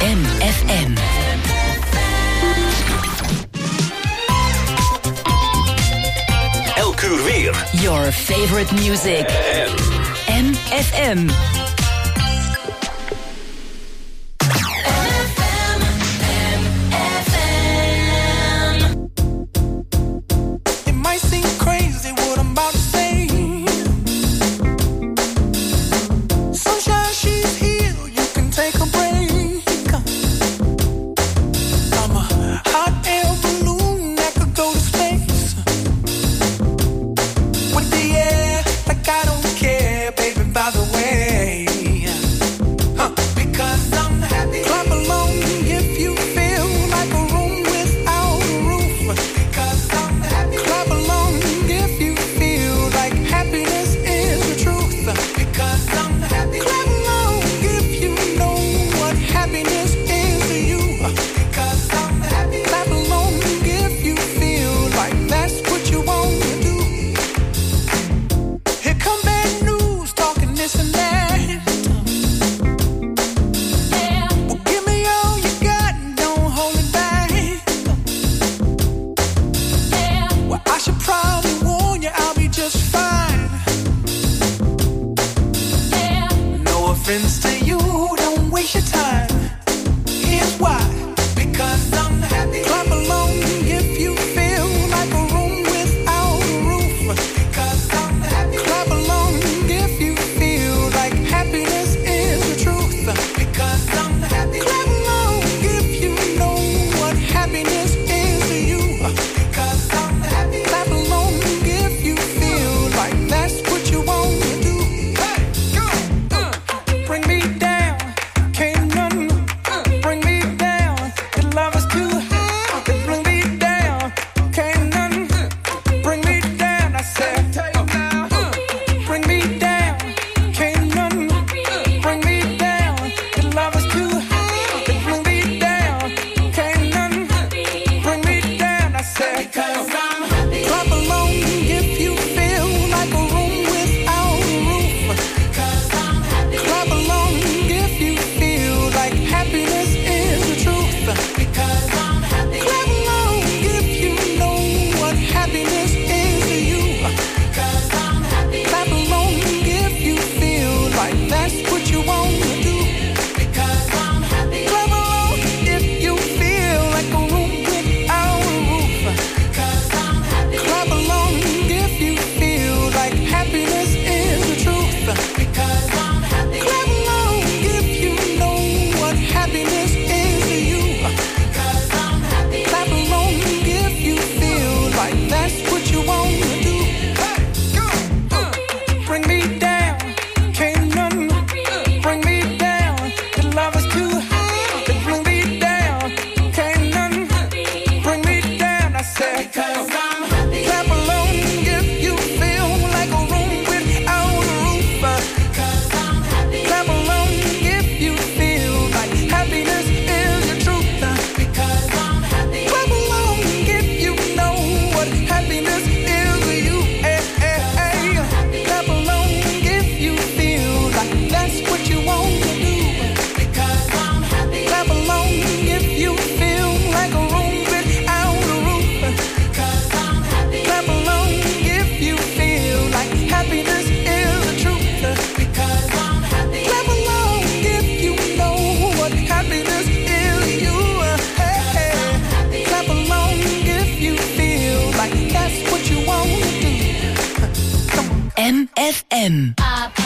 MFM. Elk uur weer. Your favorite music. MFM. MFM.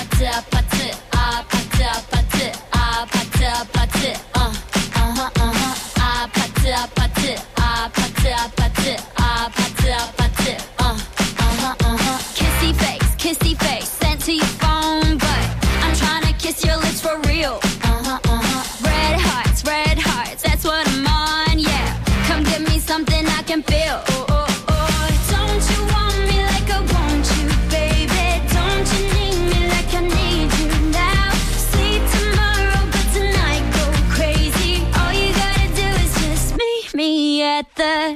Kissy face, sent to your phone, but I'm trying to kiss your lips for real. Red hearts, that's what I'm on, yeah. Come give me something I can feel. Don't you want me like I want you, baby? Don't you need me like I need you now? See tomorrow, but tonight go crazy. All you gotta do is just meet me at the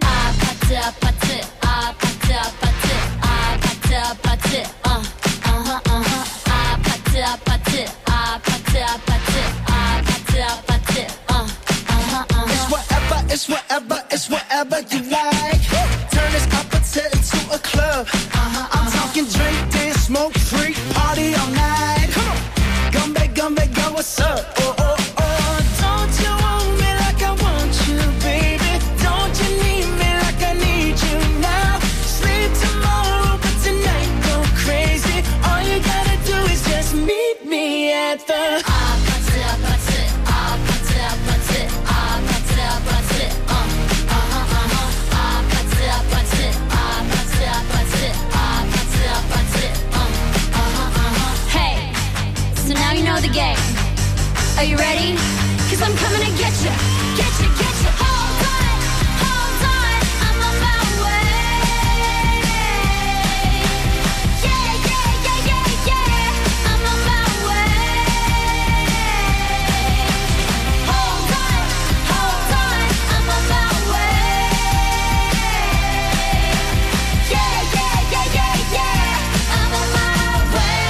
it's whatever you like. Turn this opposite into a club. I'm talking drink, dance, smoke, freak, party all night. Come on, gumbe, go, what's up? Oh, oh, oh, don't you want me like I want you, baby? Don't you need me like I need you now? Sleep tomorrow, but tonight go crazy. All you gotta do is just meet me at the the game. Are you ready? 'Cause I'm coming to get you. Get you. Hold on, I'm on my way. Yeah, I'm on my way. Hold on, I'm on my way. Yeah, I'm on my way.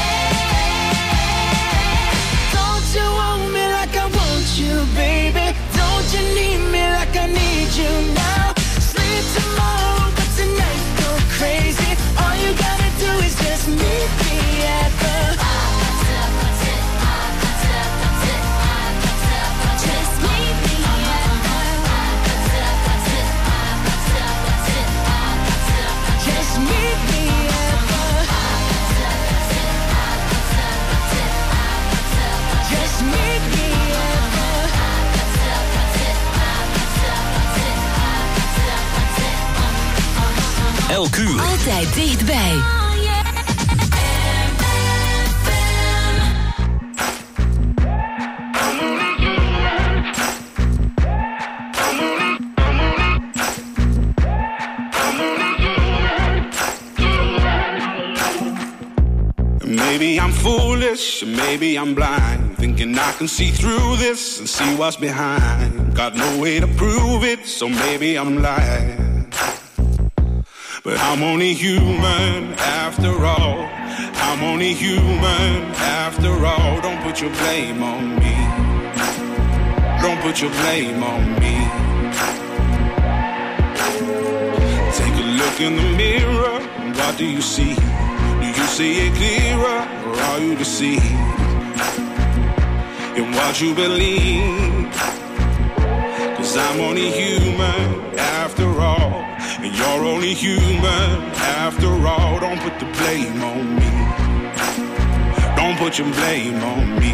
Baby, don't you need me like I need you now? Sleep tomorrow, but tonight go crazy. All you gotta do is just meet me at the just meet me at just meet me at just meet me. Elk uur. Altijd dichtbij. Maybe I'm foolish, maybe I'm blind, thinking I can see through this and see what's behind. Got no way to prove it, so maybe I'm lying. But I'm only human after all. I'm only human after all. Don't put your blame on me. Don't put your blame on me. Take a look in the mirror. What do you see? Do you see it clearer, or are you deceived in what you believe? 'Cause I'm only human after all. And you're only human after all. Don't put the blame on me. Don't put your blame on me.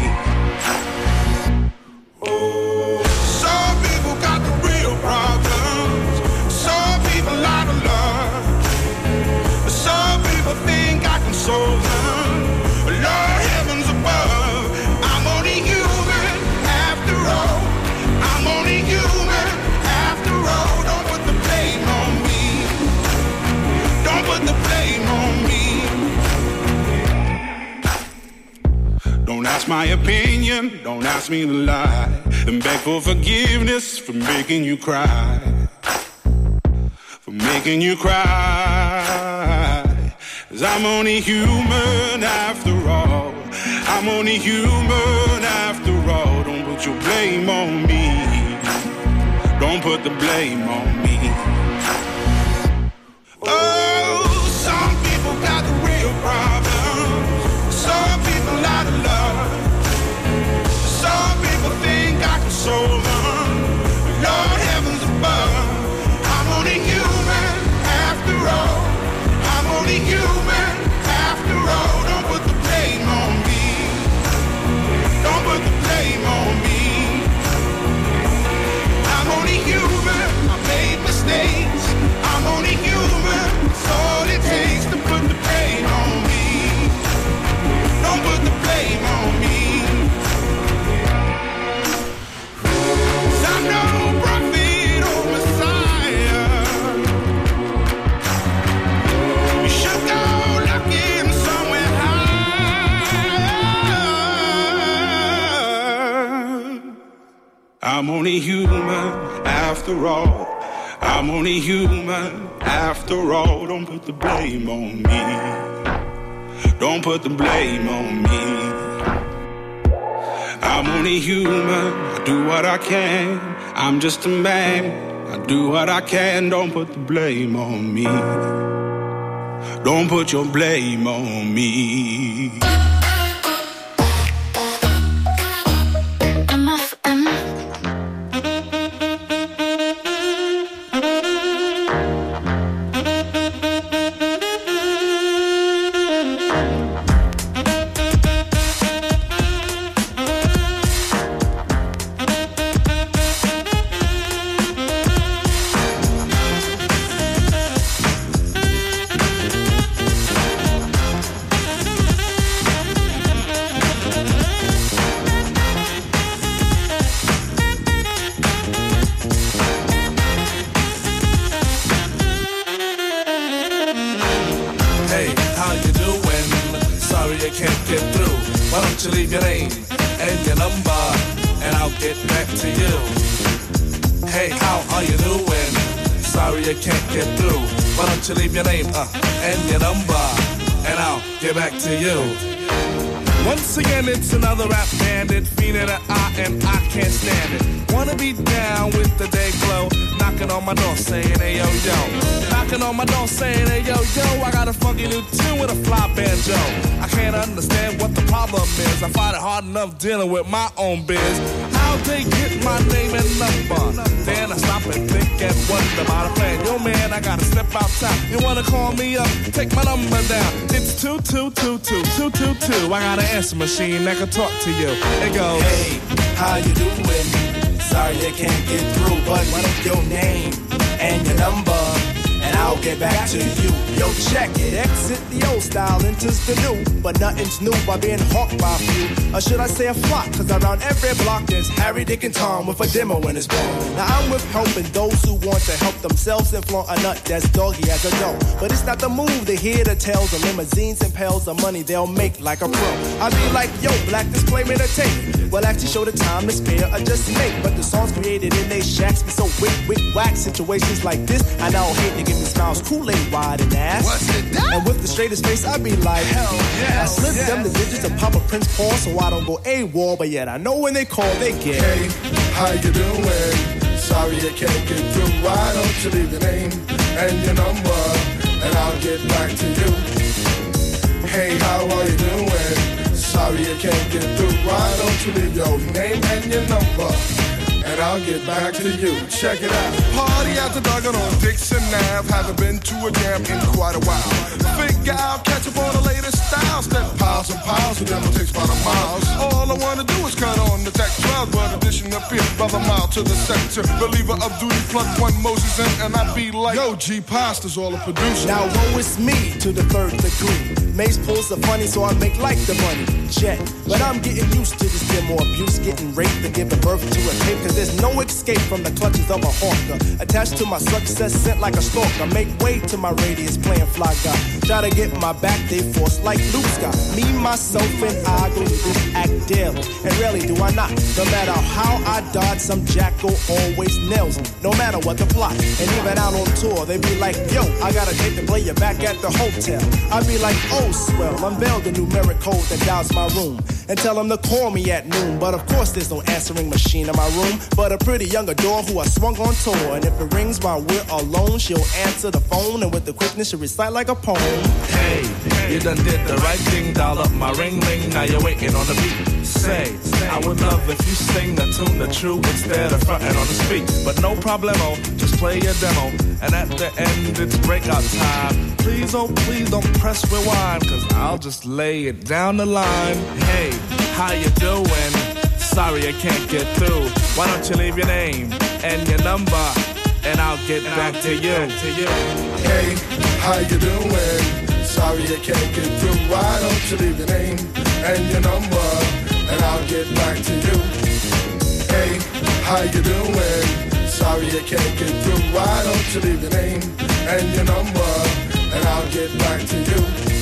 Oh, some people got the real problems. Some people out of love. Some people think I can solve them. Lord heavens above, I'm only human after all. I'm only human after all. Don't put the blame on me. Don't put the blame on me. Don't ask my opinion, don't ask me to lie, and beg for forgiveness for making you cry. For making you cry. 'Cause I'm only human after all. I'm only human after all. Don't put your blame on me. Don't put the blame on me. Oh, some people got the real problems. Some people out of love. Some people think I can solve them. Lord heavens above, I'm only human after all. I'm only human after all. Don't put the blame on me. Don't put the blame on me. I'm only human. I made mistakes. I'm only human. It's all it takes to put the blame on me. Don't put the blame on me. 'Cause I'm no prophet or Messiah. You should go looking somewhere high. I'm only human after all. I'm only human after all. Don't put the blame on me. Don't put the blame on me. I'm only human, I do what I can. I'm just a man, I do what I can. Don't put the blame on me. Don't put your blame on me. Once again, it's another rap bandit, fiend at I, and I can't stand it. Wanna be down with the day glow, knocking on my door saying, hey yo yo. Knocking on my door saying, hey yo yo, I got a funky new tune with a fly banjo. I can't understand what the problem is. I find it hard enough dealing with my own biz. How'd they get my name and number? Then I stop and think and wonder about a plan. Yo man, I gotta step outside. You wanna call me up? Take my number down. It's 2222222. I got an answer machine that can talk to you. It goes, hey, how you doing? Sorry I can't get through, but what is your name and your number? And I'll get back to you. Yo, check it. Exit the old style, enters the new. But nothing's new by being hawked by a few. Or should I say a flock? Cause around every block there's Harry, Dick, and Tom with a demo in his bone. Now I'm with helping those who want to help themselves and flaunt a nut that's doggy as a dough. But it's not the move to hear the tales of limousines and pails of money they'll make like a pro. I be like, yo, black disclaimer to tape. Well, actually show the time to spare or just make. But the songs created in they shacks be so wick, whack. Situations like this, I now hate to give me smiles, Kool-Aid wide and ass. What's it done? And with the straightest face, I be like, hell yeah. I slip them the digits of Papa Prince Paul so I don't go AWOL, but yet I know when they call, they get. Hey, how you doing? Sorry I can't get through. Why don't you leave your name and your number, and I'll get back to you. Hey, how are you doing? Sorry I can't get through. Why don't you leave your name and your number, and I'll get back to you. Check it out. Party at the Duggan on Dixon Ave. Haven't been to a jam in quite a while. Figure I'll catch up on the latest styles. Step piles and piles of them will take about a mile. All I wanna do is cut on the Tech 12, but addition appears brother mile to the sector. Believer of duty, plug one Moses in, and I be like, yo, G Pasta's all a producer. Now woe is me to the third degree. Mace pulls the funny, so I make like the money. Jet, but I'm getting used to this demo abuse, getting raped and giving birth to a tape. Cause there's no escape from the clutches of a hawker. Attached to my success, sent like a stalker. Make way to my radius, playing fly guy. Try to get my back, they force like Luke Scott. Me, myself, and I go to this act daily. And rarely do I not. No matter how I dodge, some jackal always nails me. No matter what the plot. And even out on tour, they be like, yo, I got a date to play you back at the hotel. I be like, oh, swell, unveil the numeric code that dials my room. And tell them to call me at noon. But of course there's no answering machine in my room, but a pretty young adore who I swung on tour. And if it rings while we're alone, she'll answer the phone, and with the quickness she'll recite like a poem. hey, you done did the right thing, dial up my ring ring, now you're waiting on the beat. Say, I would love if you sing the tune the true instead of fronting on the speak. But no problemo, just play your demo, and at the end it's breakout time. Please, oh please don't press rewind, cause I'll just lay it down the line. Hey, how you doing? Sorry I can't get through. Why don't you leave your name and your number, and I'll get back to you. Hey, how you doing? Sorry I can't get through. Why don't you leave your name and your number, and I'll get back to you. Hey, how you doing? Sorry I can't get through. Why don't you leave your name and your number, and I'll get back to you.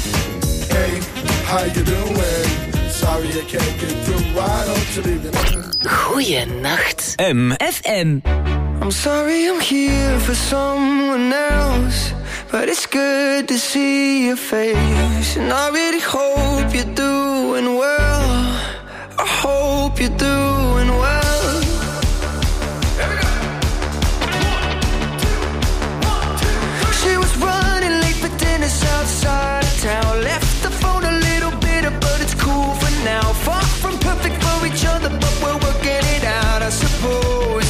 Hey, how you doing? Sorry I can't get through. Why don't you leave your name? Goeienacht. MFM. I'm sorry I'm here for someone else, but it's good to see your face, and I really hope you're doing well. I hope you're doing well. She was running late for dinner outside of town. Left the phone a little bitter, but it's cool for now. Far from perfect for each other, but we're working it out, I suppose.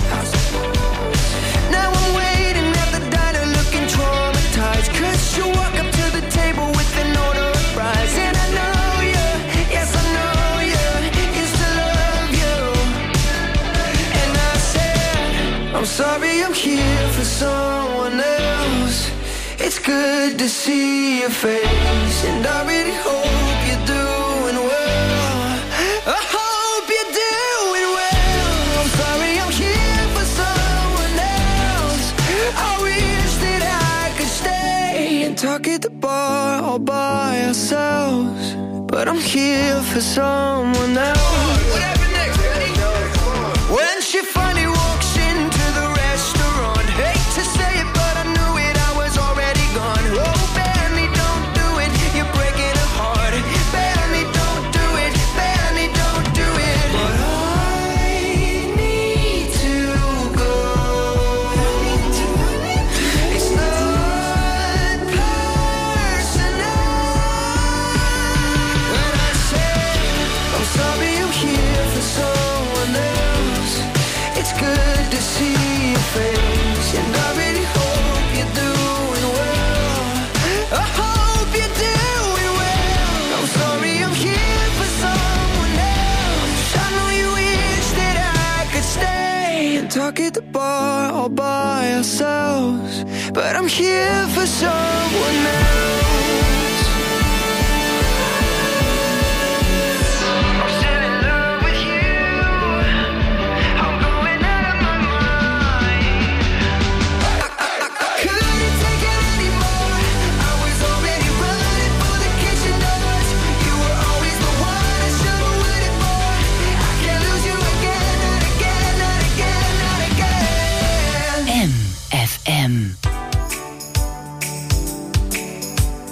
Now I'm waiting at the diner looking traumatized, 'cause you walk up to the table with an order of fries. And I know you, yes I know you, used to love you. And I said, I'm sorry I'm here for someone else. It's good to see your face, and I really hope you're doing well. I hope you're doing well. I'm sorry I'm here for someone else. I wish that I could stay and talk at the bar all by ourselves, but I'm here for someone else. Whatever next, buddy. When she finally walks into the restaurant, hate to say it, but I knew it, I was already gone. Oh, Benny, don't do it, you're breaking her heart. Benny, don't do it, Benny, don't do it. But I need to go. It's not personal. When I say I'm sorry I'm here for someone else, it's good to see your face, and I really hope you're doing well. I hope you're doing well. I'm sorry I'm here for someone else. I know you wish that I could stay and talk at the bar all by ourselves, but I'm here for someone else. I'm still in love with you. I'm going out of my mind. Couldn't take it anymore. I was already running for the kitchen doors. You were always the one I should have waited for. I can't lose you again, not again, not again, not again. MFM.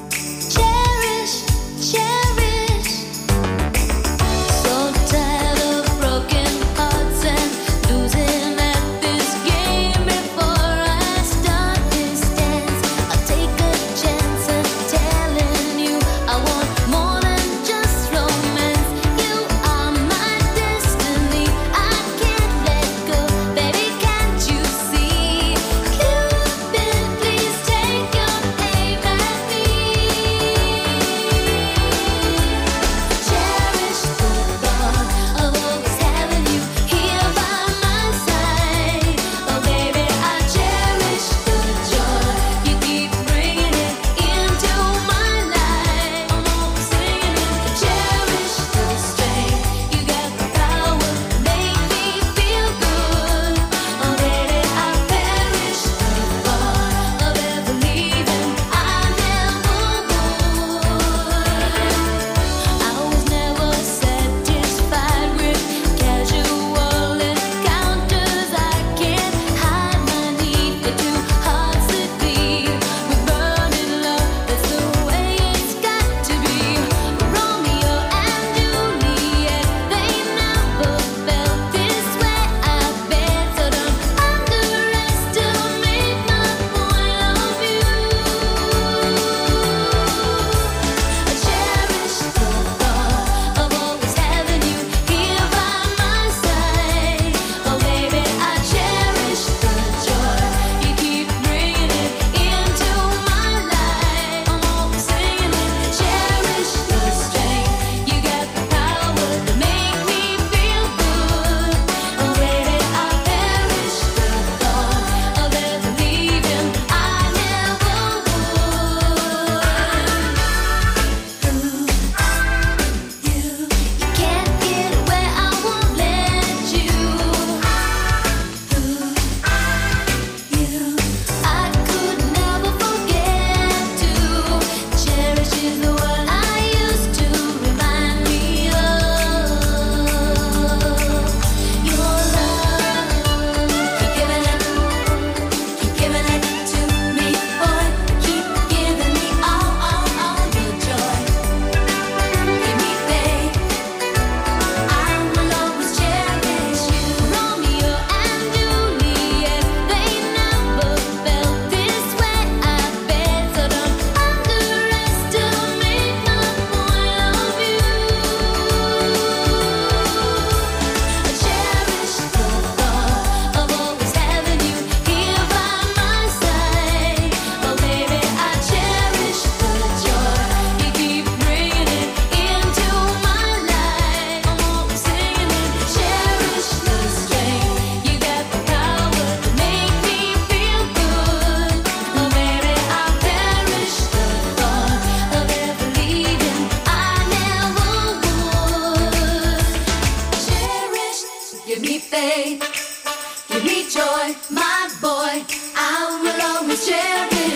give me joy, my boy. I will always cherish you.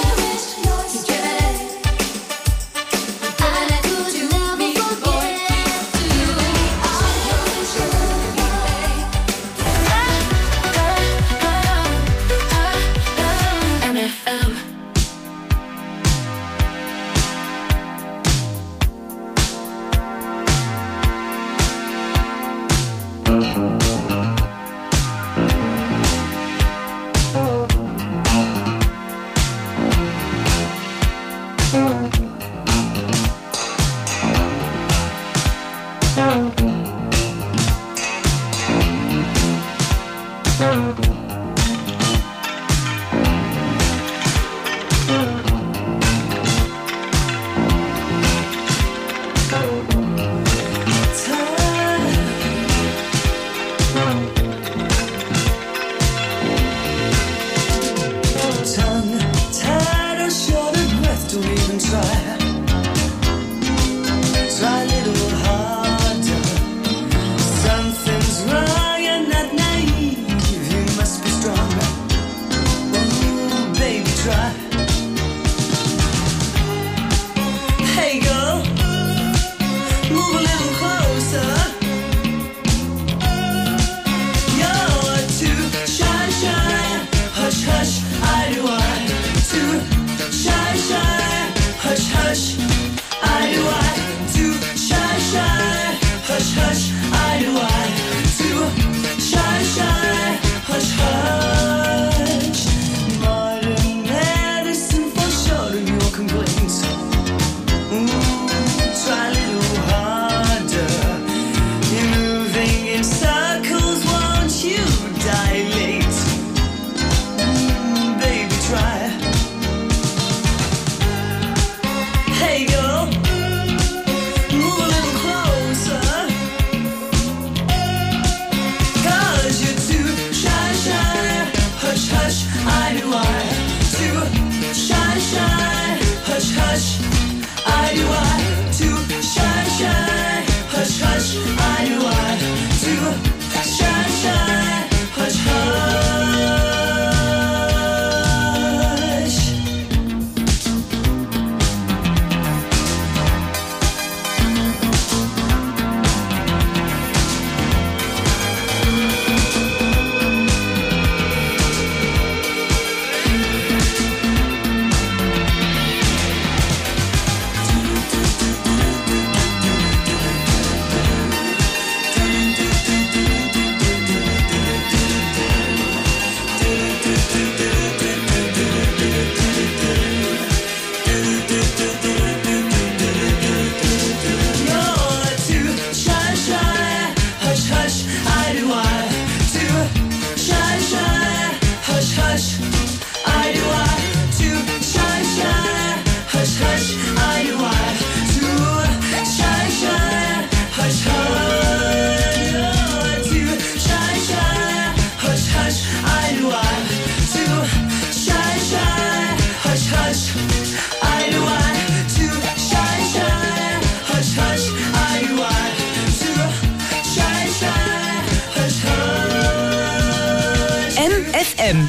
FM.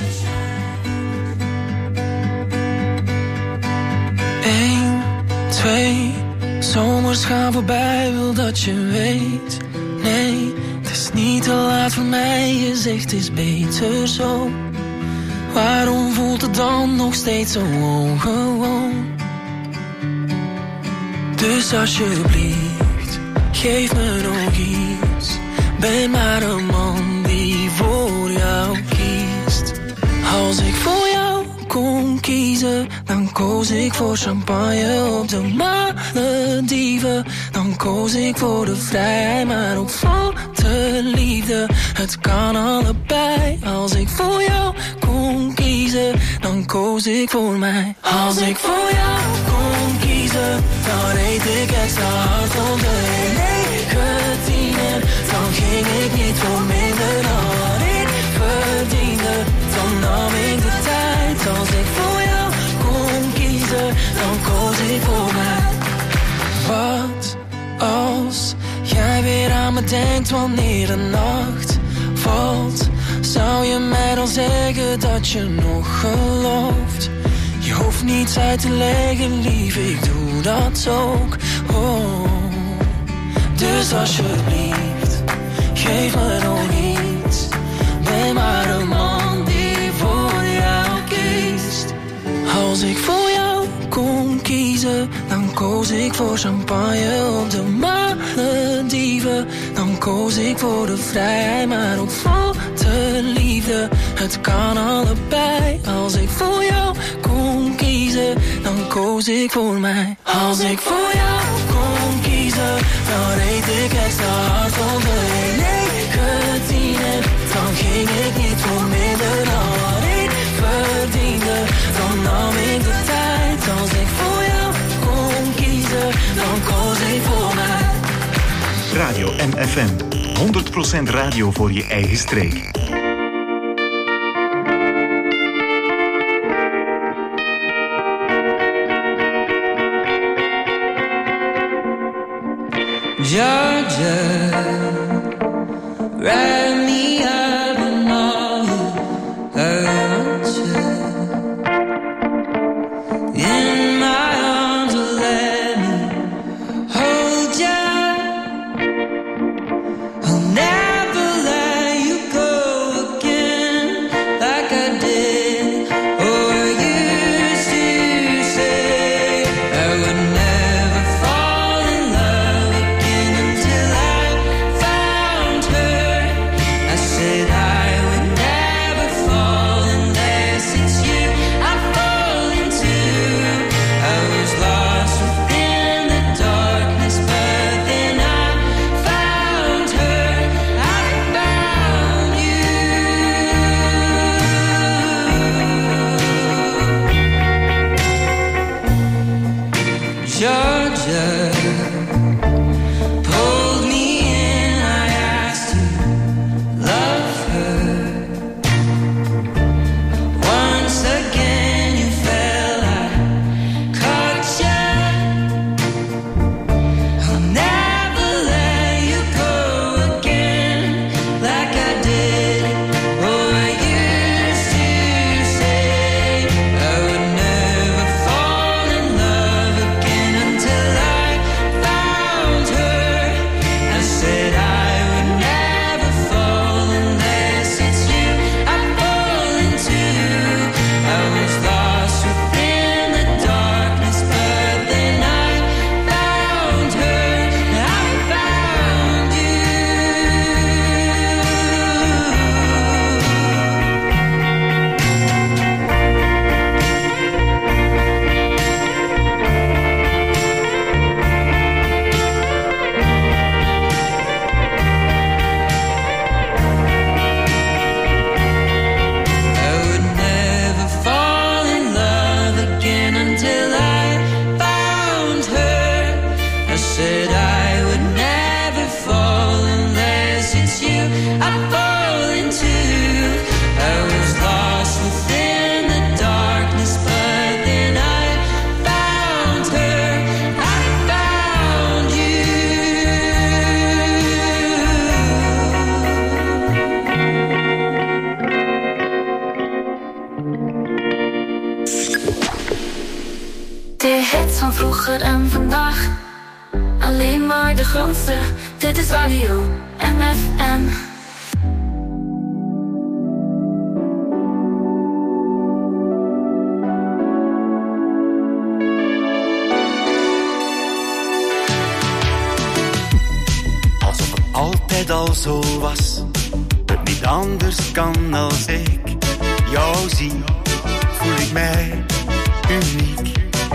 1, 2, zomers gaan voorbij, wil dat je weet. Nee, het is niet te laat voor mij, je zegt het is beter zo. Waarom voelt het dan nog steeds zo ongewoon? Dus alsjeblieft, geef me nog iets. Ben maar een man die voor jou kiest. Als ik voor jou kon kiezen, dan koos ik voor champagne op de Malediven. Dan koos ik voor de vrijheid, maar ook voor de liefde. Het kan allebei. Als ik voor jou kon kiezen, dan koos ik voor mij. Als ik voor jou kon kiezen, dan reed ik extra hard op de 19. Dan ging ik niet voor minder dan ik verdiende. Dan nam ik de tijd. Als ik voor jou kon kiezen, dan koos ik voor mij. Wat als jij weer aan me denkt wanneer de nacht valt? Zou dan zeggen dat je nog gelooft. Je hoeft niets uit te leggen, lief, ik doe dat ook. Oh. Dus alsjeblieft, geef me nog iets. Ben maar een man die voor jou kiest. Als ik voor jou kon kiezen, dan koos ik voor champagne op de Malediven. Dan koos ik voor de vrijheid, maar ook voor de liefde. Het kan allebei. Als ik voor jou kon kiezen, dan koos ik voor mij. Als ik voor jou kon kiezen, dan reed ik extra hard van de 19. En dan ging ik niet voor minder dan wat ik verdiende. Dan nam ik de tijd. Als ik voor jou kon kiezen, dan koos ik voor mij. Radio MFM. 100% radio voor je eigen streek. Georgia, wrap me up in all your answers. In my arms, let me hold you. I'll never let you go again like I did or used to say. I would never fall in love again until I found her. I said I would never fall unless it's you I fall into. I was lost within the darkness, but then I found her. I found you. Georgia pulled me in, I asked to love her. Once again you fell, I caught you. I'll never let you go again like I did or used to say. I would never fall in love again until I found her. I said I would never fall unless it's you I fall into. I was lost within the darkness, but then I found her. I found you. I would never fall in love again until I found her. I said I would never fall unless it's you I fall into. I was lost within the darkness, but then I found her. I found you. De hits van vroeger en vandaag, alleen maar de grootste. Dit is Radio MFM. Alsof het altijd al zo was, het niet anders kan als ik jou zie, voel ik mij uniek.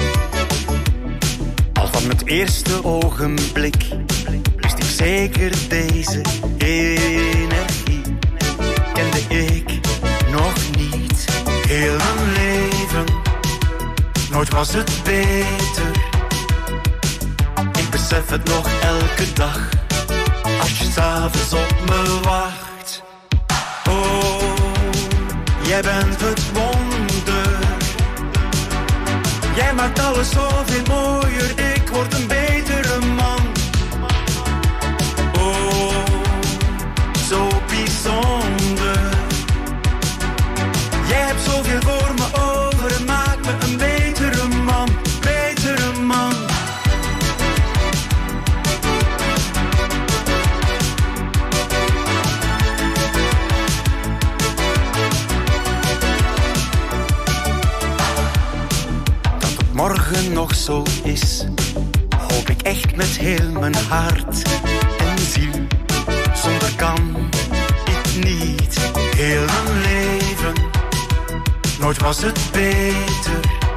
Al van het eerste ogenblik wist ik zeker deze energie. Kende ik nog niet heel mijn leven, nooit was het beter. Ik besef het nog elke dag, als je 's avonds op me wacht. Oh, jij bent het wonder. Jij maakt alles zoveel mooier, ik word een betere man. Oh, zo bijzonder. morgen nog zo is, hoop ik echt met heel mijn hart en ziel. Zonder kan ik niet heel mijn leven. Nooit was het beter.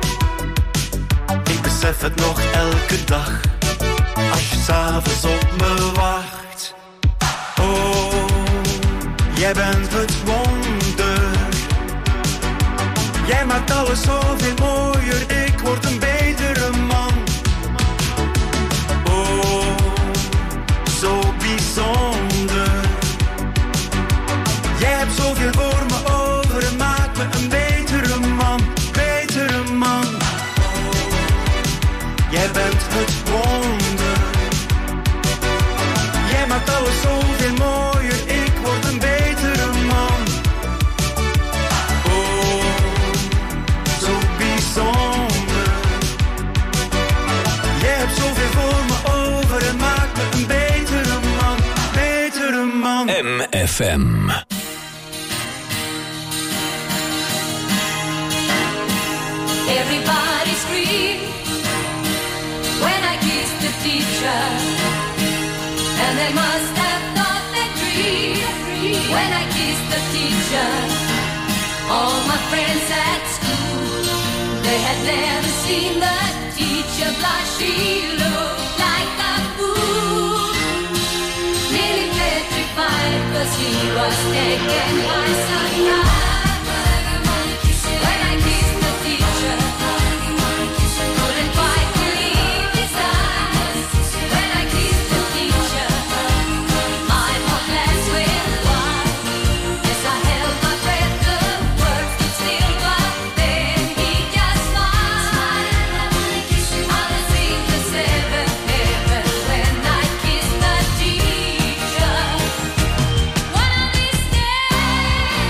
Ik besef het nog elke dag, als je 's avonds op me wacht. Oh, jij bent het wonder. Jij maakt alles zoveel mooier. Ik word een betere man. Oh, zo bijzonder. Jij hebt zoveel voor me over en maakt me een betere man. Betere man. Jij bent het wonder. Jij maakt alles zoveel mooier. Ik word een betere man. Oh, zo bijzonder. Jij hebt zoveel voor me over en maakt me een betere man. Betere man. MFM. Everybody scream when I kiss the teacher, and they must have thought that dream when I kiss the teacher. All my friends at school, they had never seen the teacher blush. She looked like a fool, nearly petrified, 'cause he was taken by surprise. When I kissed the teacher, couldn't quite believe his eyes. When I kissed the teacher, my whole class went wild. As I held my breath, the words stood still, but then he just smiled. I was in the seventh heaven when I kissed the teacher. One of these days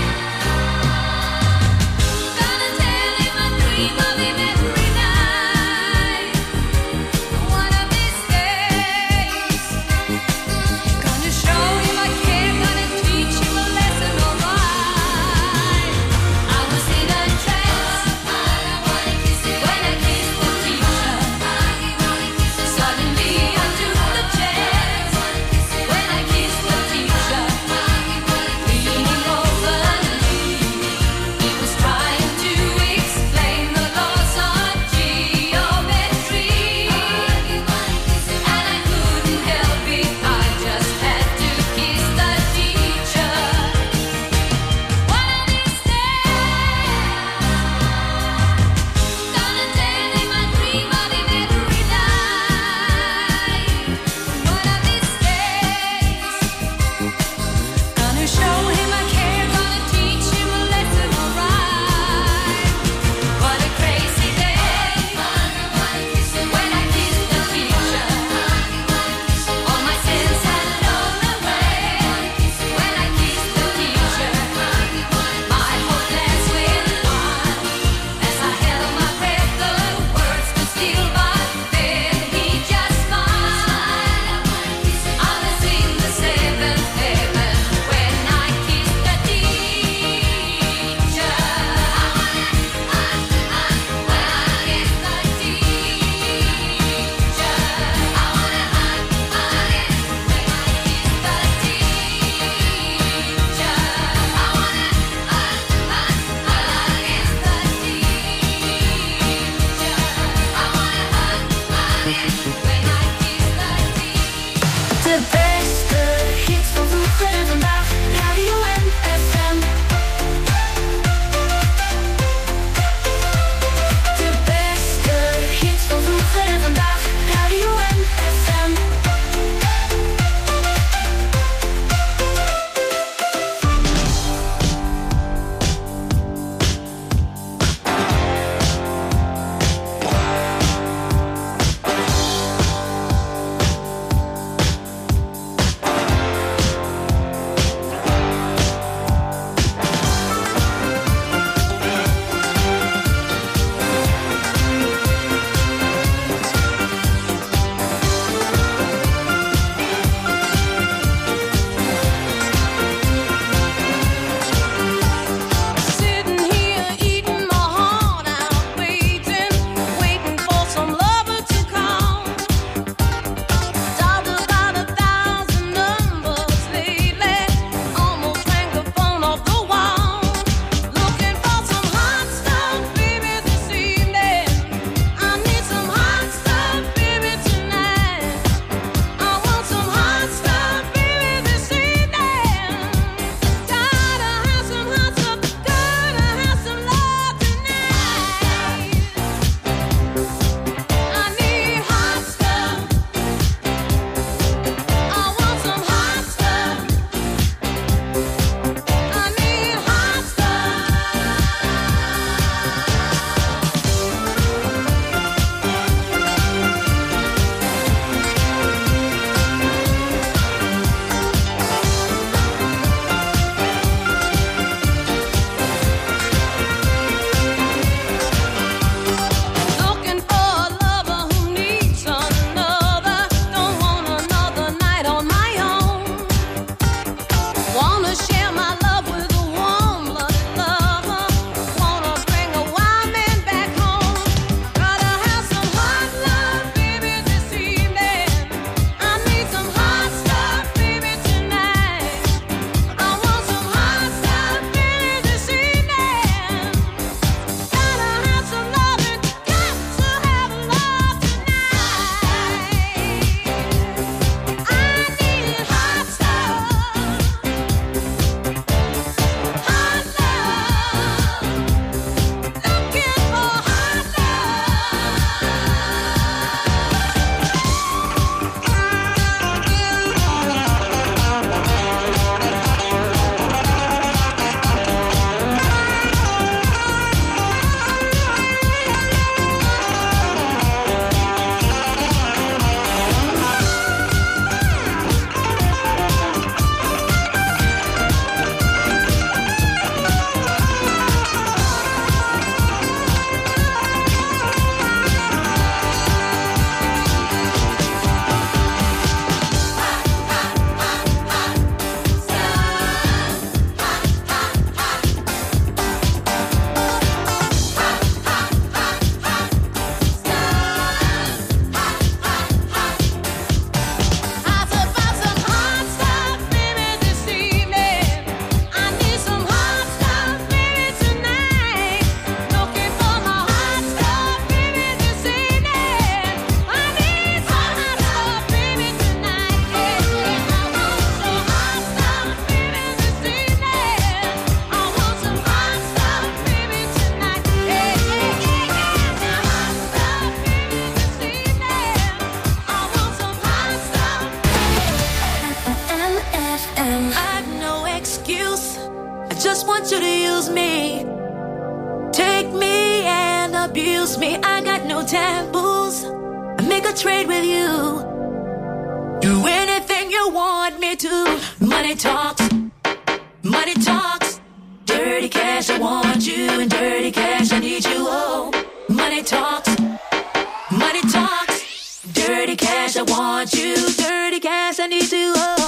just want you to use me. Take me and abuse me. I got no taboos. I make a trade with you. Do anything you want me to. Money talks. Money talks. Dirty cash, I want you. And dirty cash, I need you. Oh, money talks. Money talks. Dirty cash, I want you. Dirty cash, I need you. Oh.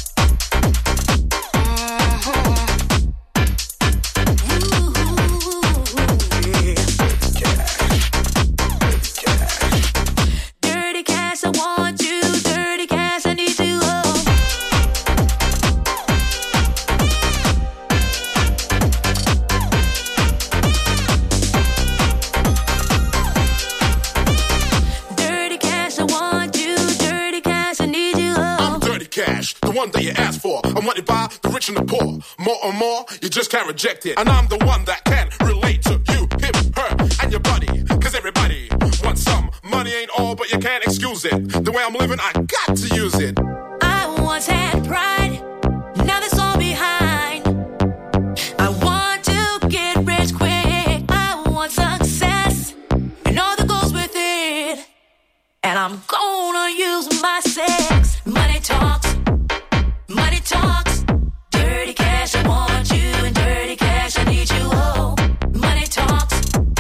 The one that you asked for, I'm wanted by the rich and the poor. More and more, you just can't reject it. And I'm the one that can relate to you, him, her, and your buddy. Cause everybody wants some. Money ain't all, but you can't excuse it. The way I'm living, I got to use it. I once had pride, now that's all behind. I want to get rich quick. I want success, and all that goes with it. And I'm gonna use my sex. Money talks. Money talks, dirty cash, I want you, and dirty cash, I need you, oh. Money talks,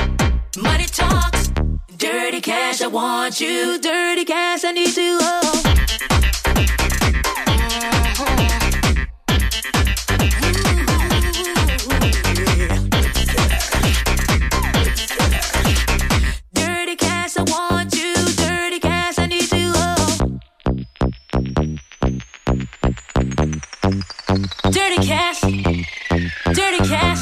dirty cash, I want you, dirty cash, I need you, oh. Dirty cash, I want you, dirty cash, I need you, oh. Dirty cash, dirty cash.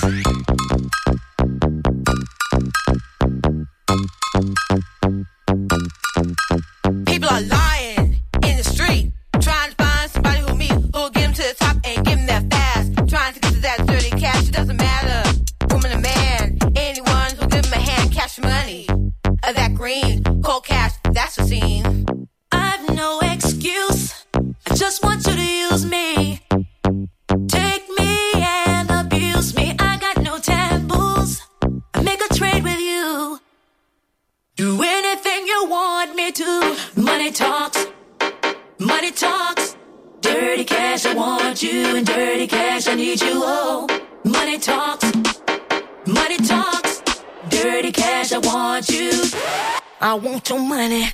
People are lying in the street, trying to find somebody who'll get them to the top and give them that fast. Trying to get to that dirty cash, it doesn't matter, woman or man. Anyone who'll give them a hand, cash money, that green, cold cash, that's the scene. I've no excuse, I just want you to use me. Take me and abuse me. I got no taboos. I make a trade with you. Do anything you want me to. Money talks. Money talks. Dirty cash, I want you. And dirty cash, I need you. Oh, money talks. Money talks. Dirty cash, I want you. I want your money.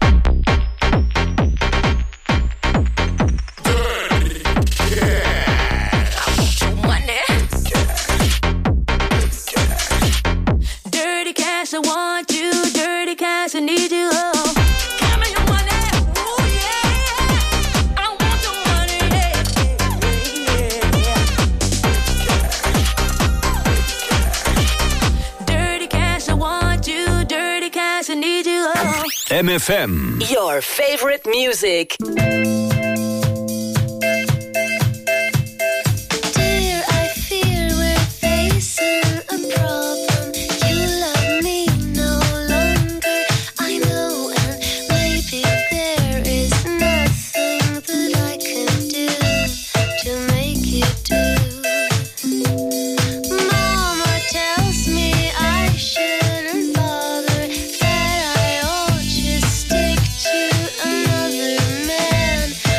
I want you, dirty cash, I need you, oh. Give me your money, ooh yeah. I want your money, yeah. Dirty cash, I want you, dirty cash, I need you, oh. MFM. Your favorite music. Stick to another man.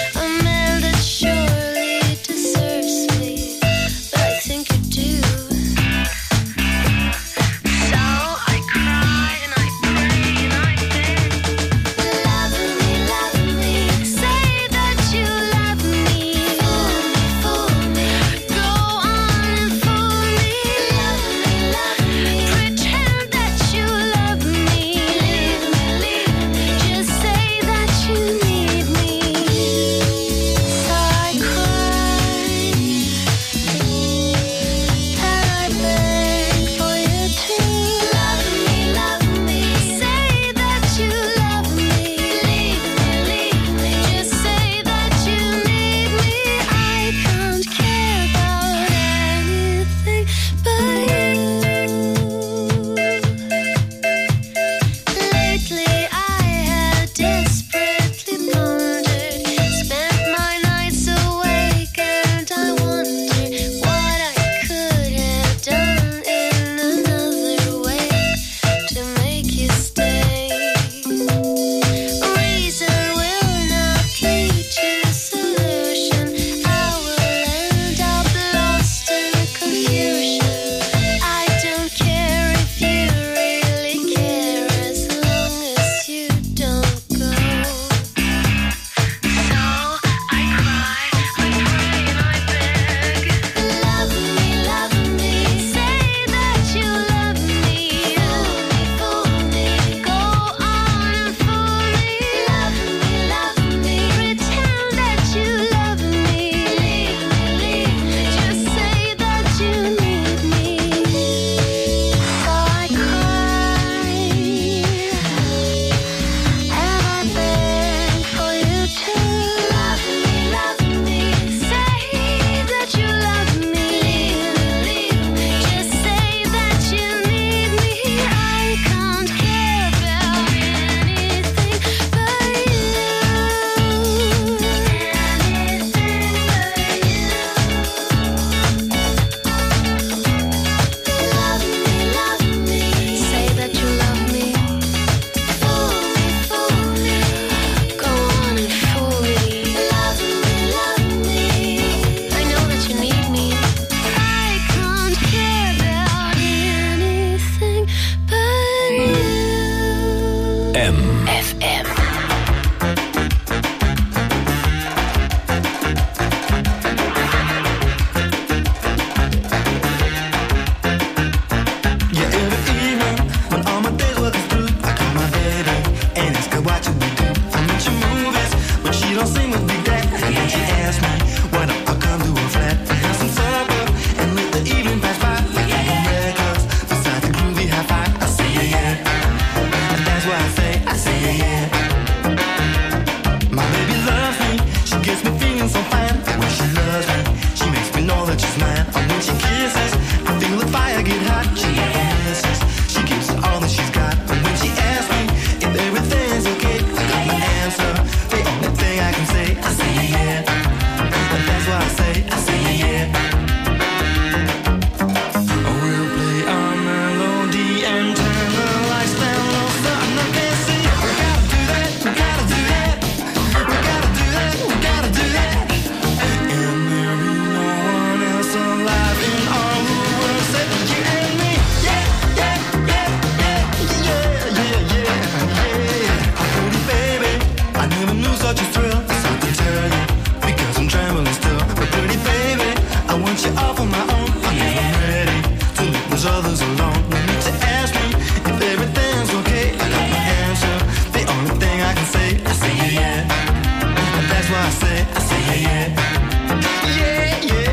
those others alone. No need to ask me if everything's okay. I got my answer. The only thing I can say, I say yeah, yeah. And that's why I say yeah, yeah. Yeah, yeah.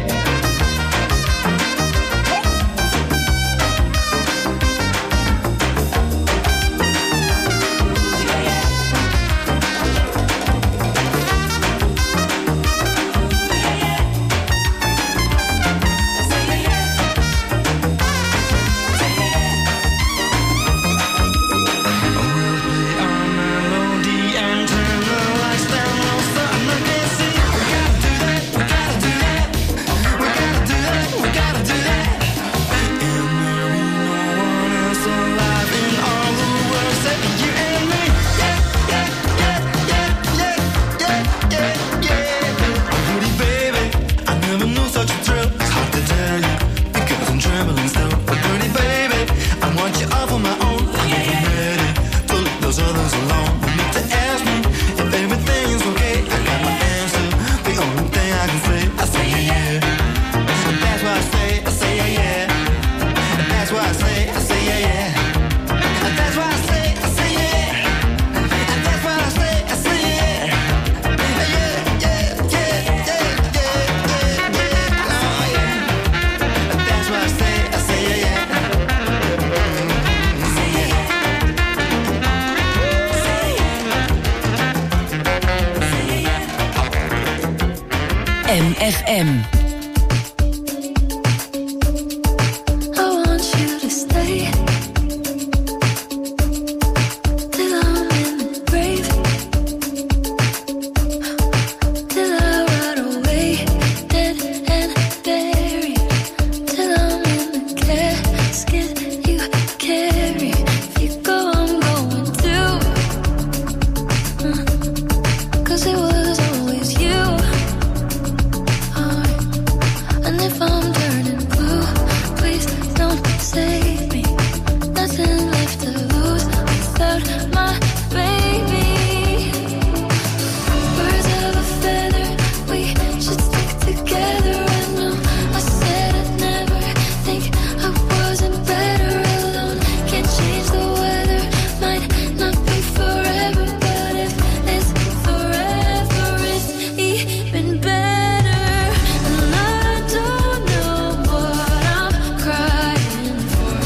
MFM. For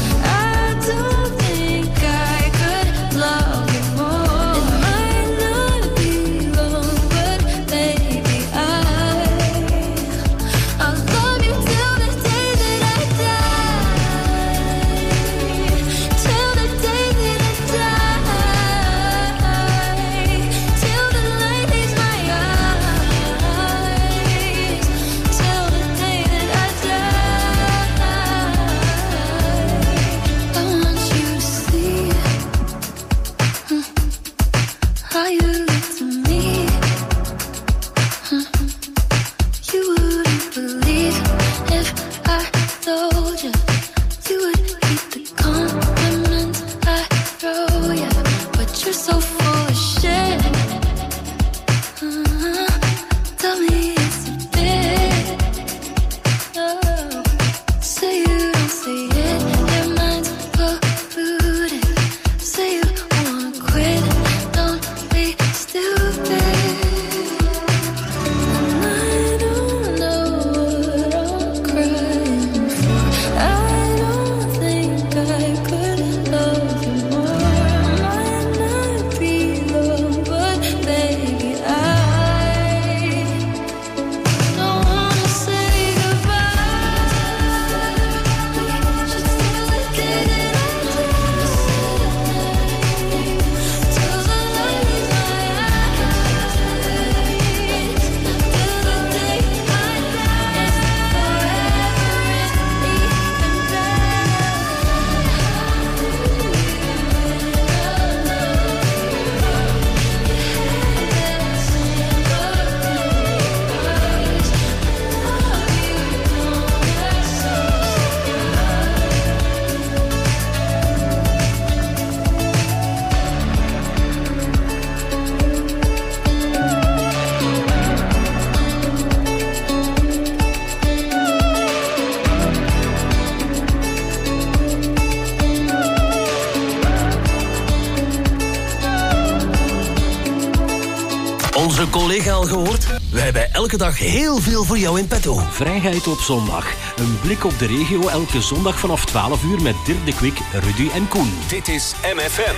onze collega al gehoord? Wij hebben elke dag heel veel voor jou in petto. Vrijheid op zondag. Een blik op de regio elke zondag vanaf 12 uur met Dirk de Kwik, Rudy en Koen. Dit is MFM.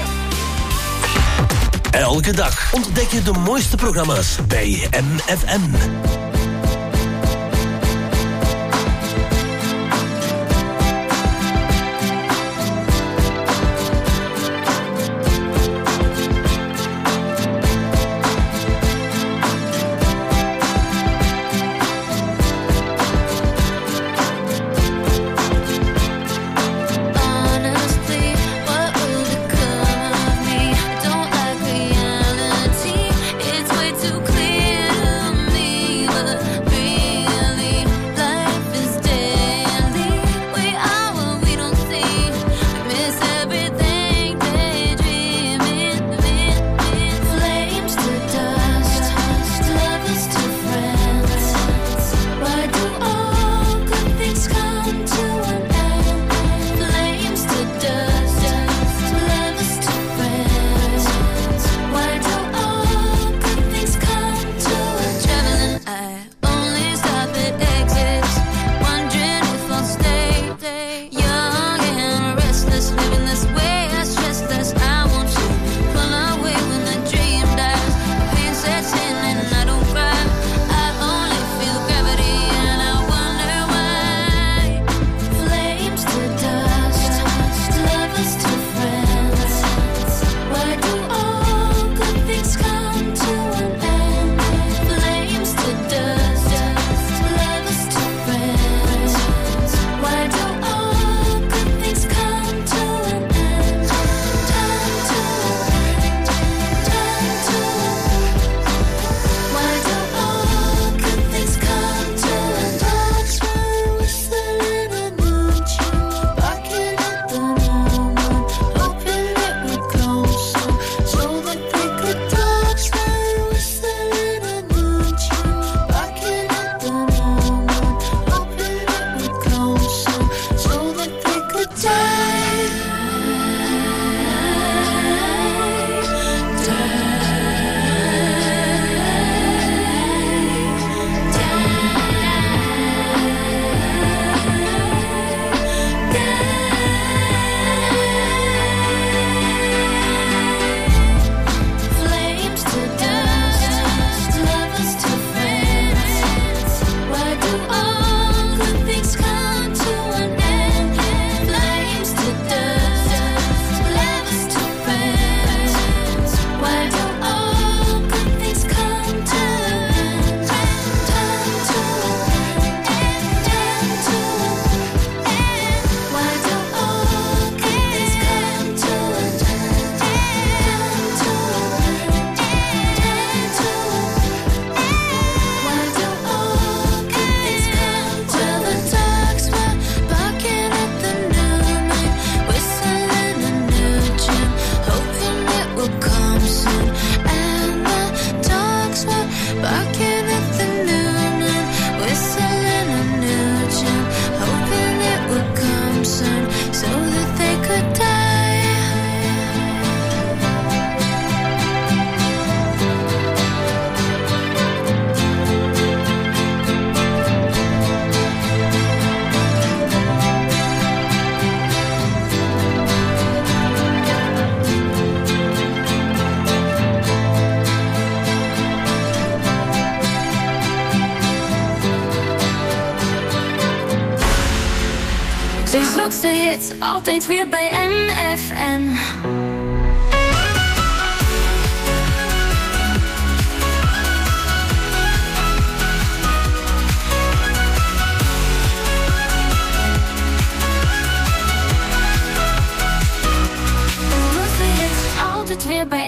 Elke dag ontdek je de mooiste programma's bij MFM. De grootste hits, altijd weer bij MFM. Altijd weer bij